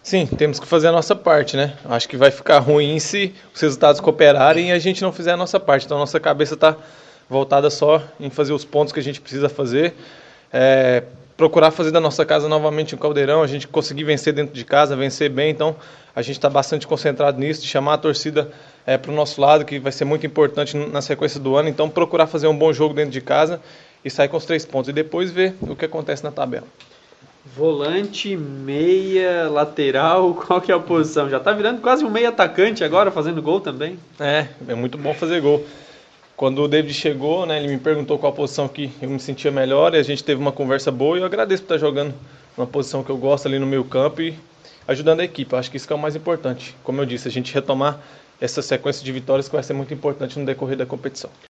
Sim, temos que fazer a nossa parte, né? Acho que vai ficar ruim se os resultados cooperarem e a gente não fizer a nossa parte. Então, a nossa cabeça está voltada só em fazer os pontos que a gente precisa fazer, procurar fazer da nossa casa novamente um caldeirão, a gente conseguir vencer dentro de casa, vencer bem. Então, a gente está bastante concentrado nisso, de chamar a torcida para o nosso lado, que vai ser muito importante na sequência do ano. Então, procurar fazer um bom jogo dentro de casa e sair com os 3 pontos. E depois ver o que acontece na tabela. Volante, meia, lateral, qual que é a posição? Já tá virando quase um meia atacante agora, fazendo gol também. É muito bom fazer gol. Quando o David chegou, né, ele me perguntou qual posição que eu me sentia melhor e a gente teve uma conversa boa e eu agradeço por estar jogando numa posição que eu gosto ali no meio campo e ajudando a equipe. Eu acho que isso que é o mais importante. Como eu disse, a gente retomar essa sequência de vitórias que vai ser muito importante no decorrer da competição.